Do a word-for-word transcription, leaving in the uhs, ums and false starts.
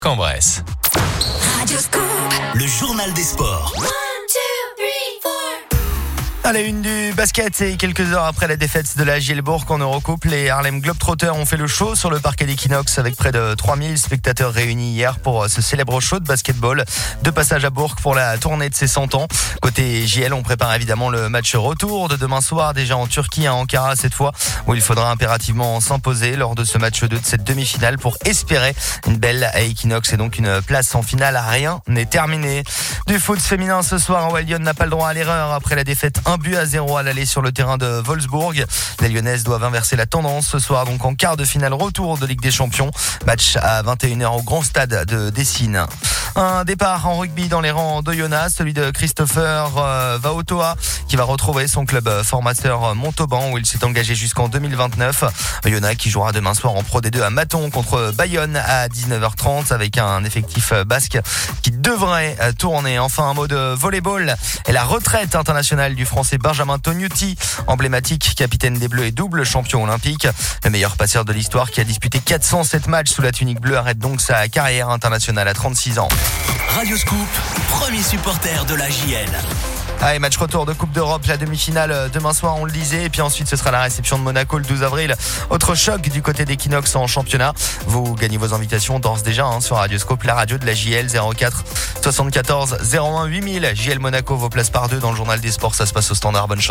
Cambresse. Le journal des sports. À la une du basket, et quelques heures après la défaite de la Gielbourg en Eurocoupe, les Harlem Globetrotters ont fait le show sur le parquet d'Equinox avec près de trois mille spectateurs réunis hier pour ce célèbre show de basketball. De passage à Bourg pour la tournée de ses cent ans. Côté J L, on prépare évidemment le match retour de demain soir, déjà en Turquie, à Ankara cette fois, où il faudra impérativement s'imposer lors de ce match deux de cette demi-finale pour espérer une belle à Equinox et donc une place en finale. Rien n'est terminé. Du foot féminin ce soir, où Lyon n'a pas le droit à l'erreur après la défaite un but à zéro à l'aller sur le terrain de Wolfsburg. Les Lyonnaises doivent inverser la tendance ce soir, donc en quart de finale retour de Ligue des Champions. Match à vingt et une heures au grand stade de Dessine. Un départ en rugby dans les rangs d'Oyonnax, celui de Christopher euh, Vaotoa, qui va retrouver son club formateur Montauban, où il s'est engagé jusqu'en deux mille vingt-neuf. Oyonnax qui jouera demain soir en Pro D deux à Maton contre Bayonne à dix-neuf heures trente, avec un effectif basque qui devrait tourner. Enfin, un mot de volleyball et la retraite internationale du Français Benjamin Tognuti, emblématique capitaine des Bleus et double champion olympique. Le meilleur passeur de l'histoire, qui a disputé quatre cent sept matchs sous la tunique bleue, arrête donc sa carrière internationale à trente-six ans. Radio Scoop, premier supporter de la J L. Allez, match retour de Coupe d'Europe, la demi-finale demain soir, on le disait. Et puis ensuite, ce sera la réception de Monaco le douze avril. Autre choc du côté d'Equinox en championnat. Vous gagnez vos invitations d'ores déjà hein, sur Radio Scoop, la radio de la J L. Zéro quatre soixante-quatorze zéro un huit mille. J L Monaco, vos places par deux dans le journal des sports. Ça se passe au Standard. Bonne chance.